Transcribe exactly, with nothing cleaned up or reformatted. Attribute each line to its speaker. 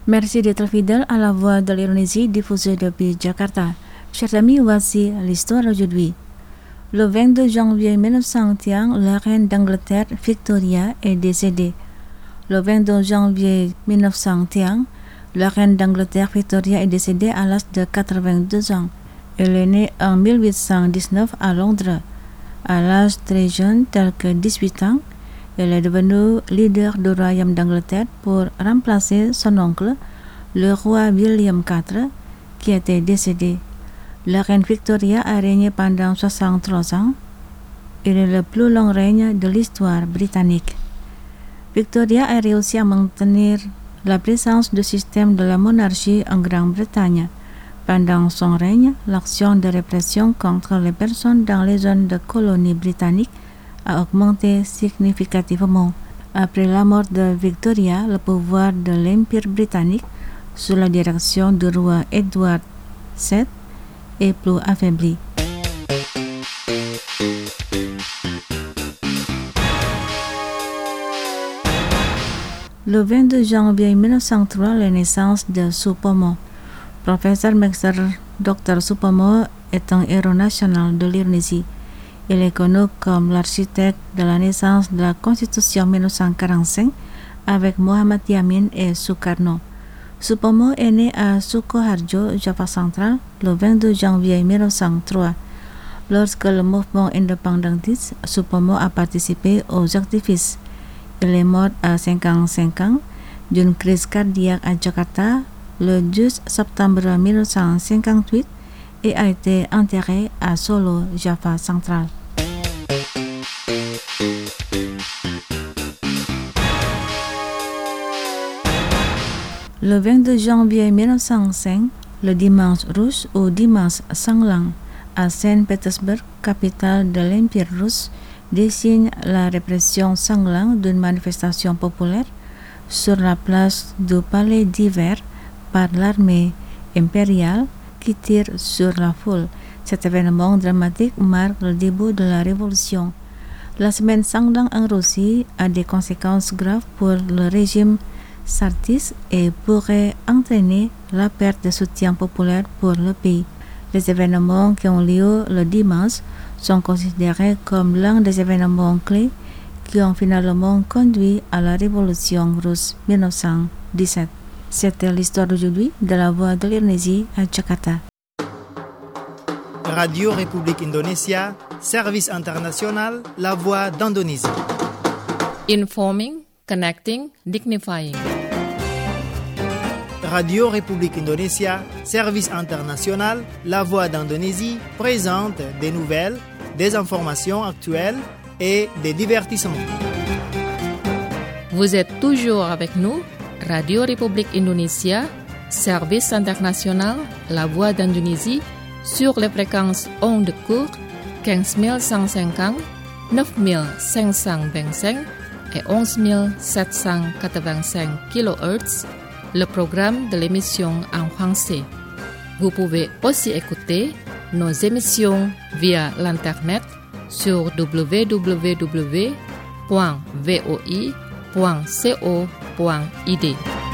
Speaker 1: Merci d'être fidèle à la voix de l'Indonésie diffusée depuis Jakarta. Chers amis, voici l'histoire aujourd'hui. Le vingt-deux janvier mille neuf cent un, la reine d'Angleterre Victoria est décédée. Le vingt-deux janvier mille neuf cent un, la reine d'Angleterre Victoria est décédée à l'âge de quatre-vingt-deux ans. Elle est née en mille huit cent dix-neuf à Londres. À l'âge très jeune, tel que dix-huit ans, elle est devenue leader du royaume d'Angleterre pour remplacer son oncle, le roi William quatre, qui était décédé. La reine Victoria a régné pendant soixante-trois ans. Il est le plus long règne de l'histoire britannique. Victoria a réussi à maintenir la présence du système de la monarchie en Grande-Bretagne. Pendant son règne, l'action de répression contre les personnes dans les zones de colonies britanniques a augmenté significativement. Après la mort de Victoria, le pouvoir de l'Empire britannique, sous la direction du roi Édouard sept, est plus affaibli. Le vingt-deux janvier mille neuf cent trois, la naissance de Supomo. Professeur Master docteur Supomo est un héros national de l'Indonésie. Il est connu comme l'architecte de la naissance de la Constitution mille neuf cent quarante-cinq avec Muhammad Yamin et Sukarno. Supomo est né à Sukoharjo, Java central, le vingt-deux janvier mille neuf cent trois. Lorsque le mouvement indépendantiste, Supomo a participé aux activistes. Il est mort à cinquante-cinq ans d'une crise cardiaque à Jakarta le douze septembre mille neuf cent cinquante-huit et a été enterré à Solo, Java central. Le vingt-deux janvier mille neuf cent cinq, le dimanche rouge ou dimanche sanglant à Saint-Pétersbourg, capitale de l'Empire russe, désigne la répression sanglante d'une manifestation populaire sur la place du Palais d'Hiver par l'armée impériale qui tire sur la foule. Cet événement dramatique marque le début de la révolution. La semaine sanglante en Russie a des conséquences graves pour le régime tsariste et pourrait entraîner la perte de soutien populaire pour le pays. Les événements qui ont lieu le dimanche sont considérés comme l'un des événements clés qui ont finalement conduit à la révolution russe mille neuf cent dix-sept. C'était l'histoire d'aujourd'hui de la voix de l'Indonésie à Jakarta.
Speaker 2: Radio République Indonésia, service international, la voix d'Indonésie.
Speaker 3: Informing, connecting, dignifying.
Speaker 2: Radio République Indonésia, service international, la voix d'Indonésie, présente des nouvelles, des informations actuelles et des divertissements.
Speaker 3: Vous êtes toujours avec nous, Radio République Indonésia, service international, la voix d'Indonésie, sur les fréquences ondes courtes quinze mille cent cinquante, neuf mille cinq cent vingt-cinq et onze mille sept cent quatre-vingt-cinq kilohertz, le programme de l'émission en français. Vous pouvez aussi écouter nos émissions via l'internet sur w w w point v o i point co point i d.